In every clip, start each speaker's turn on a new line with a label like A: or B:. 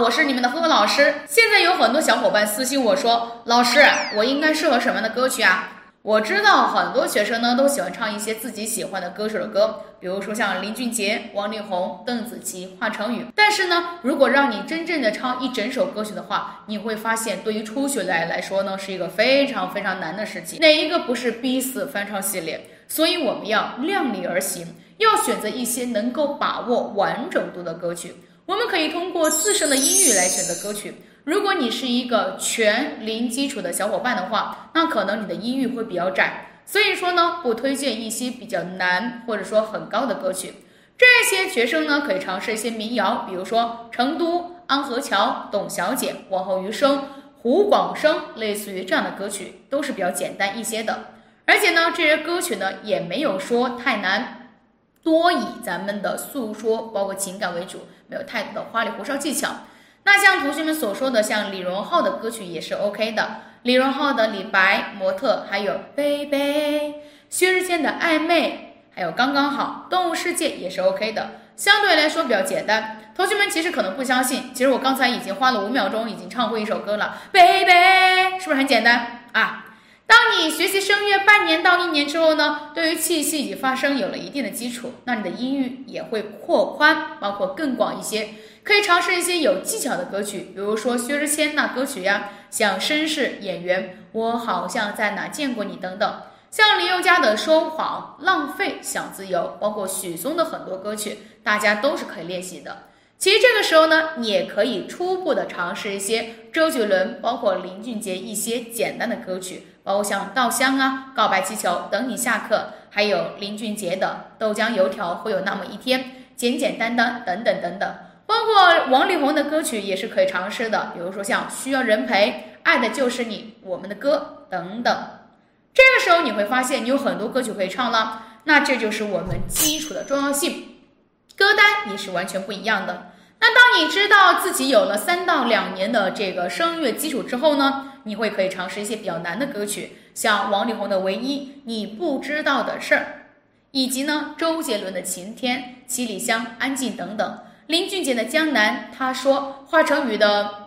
A: 我是你们的赫赫老师。现在有很多小伙伴私信我说，老师，我应该适合什么样的歌曲啊？我知道很多学生呢都喜欢唱一些自己喜欢的歌手的歌，比如说像林俊杰、王力宏、邓紫棋、华晨宇。但是呢，如果让你真正的唱一整首歌曲的话，你会发现对于初学来说呢是一个非常非常难的事情。哪一个不是逼死翻唱系列？所以我们要量力而行，要选择一些能够把握完整度的歌曲。我们可以通过自身的音域来选择歌曲。如果你是一个全零基础的小伙伴的话，那可能你的音域会比较窄，所以说呢，不推荐一些比较难或者说很高的歌曲。这些学生呢，可以尝试一些民谣，比如说成都、安河桥、董小姐、往后余生、胡广生，类似于这样的歌曲，都是比较简单一些的。而且呢，这些歌曲呢也没有说太难，多以咱们的诉说包括情感为主，没有太多的花里胡哨技巧。那像同学们所说的，像李荣浩的歌曲也是 OK 的，李荣浩的李白、模特，还有贝贝、薛之谦的暧昧，还有刚刚好，动物世界也是 OK 的，相对来说比较简单。同学们其实可能不相信，其实我刚才已经花了5秒钟已经唱过一首歌了，贝贝，是不是很简单啊？当你学习声乐半年到1年之后呢，对于气息以及发声有了一定的基础，那你的音域也会扩宽，包括更广一些。可以尝试一些有技巧的歌曲，比如说薛之谦那歌曲呀，像绅士演员，我好像在哪见过你等等，像林宥嘉的说谎、浪费、想自由，包括许嵩的很多歌曲，大家都是可以练习的。其实这个时候呢，你也可以初步的尝试一些周杰伦，包括林俊杰一些简单的歌曲，包括像稻香啊、告白气球、等你下课，还有林俊杰的豆浆油条会有那么一天、简简单单等等等等。包括王力宏的歌曲也是可以尝试的，比如说像需要人陪、爱的就是你、我们的歌等等。这个时候你会发现你有很多歌曲可以唱了，那这就是我们基础的重要性，歌单也是完全不一样的。那当你知道自己有了3到2年的这个声乐基础之后呢，你会可以尝试一些比较难的歌曲，像王力宏的《唯一》、你不知道的事儿，以及呢周杰伦的《晴天》、七里香、安静等等。林俊杰的江南，他说华晨宇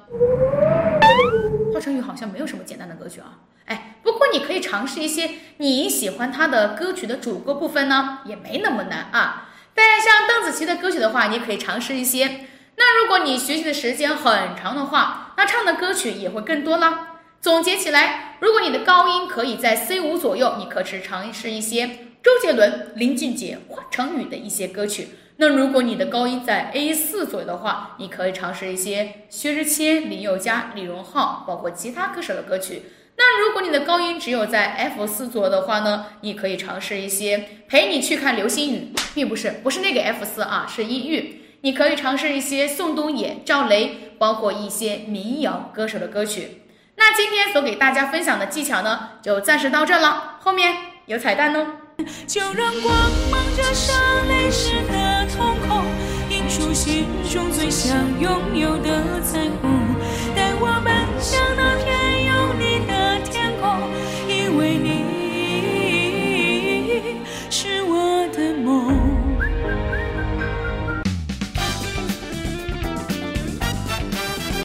A: 好像没有什么简单的歌曲啊，不过你可以尝试一些你喜欢他的歌曲的主歌部分呢，也没那么难啊。但是像邓紫棋的歌曲的话，你可以尝试一些。那如果你学习的时间很长的话，那唱的歌曲也会更多啦。总结起来，如果你的高音可以在 C5 左右，你可以尝试一些周杰伦、林俊杰、华晨宇的一些歌曲。那如果你的高音在 A4 左右的话，你可以尝试一些薛之谦、林宥嘉、李荣浩，包括其他歌手的歌曲。那如果你的高音只有在 F4 左右的话呢，你可以尝试一些陪你去看流星雨，并不是那个 F4 啊，是音域。你可以尝试一些宋冬野、赵雷，包括一些民谣歌手的歌曲。那今天所给大家分享的技巧呢，就暂时到这了，后面有彩蛋哦。
B: 就让光芒折射泪湿的瞳孔，映出心中最想拥有的彩虹，带我们